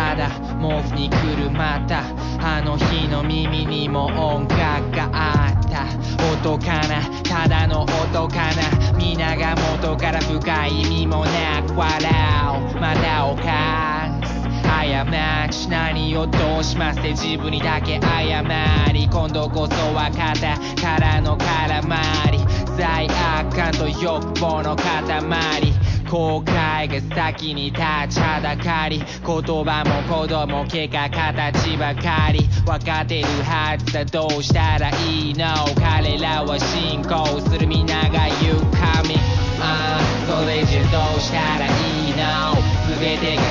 ただ毛布にくるまったあの日の耳にも音楽があった音かなただの音かな皆が元から深い意味もなく笑うまた犯す過ち何をどうしますって自分にだけ謝り今度こそは肩からの空回り罪悪感と欲望の塊後悔が先に立ちはだかり言葉も子供結果形ばかり分かってるはずだどうしたらいいの彼らは進行する皆が言う神それじゃどうしたらいいの全てが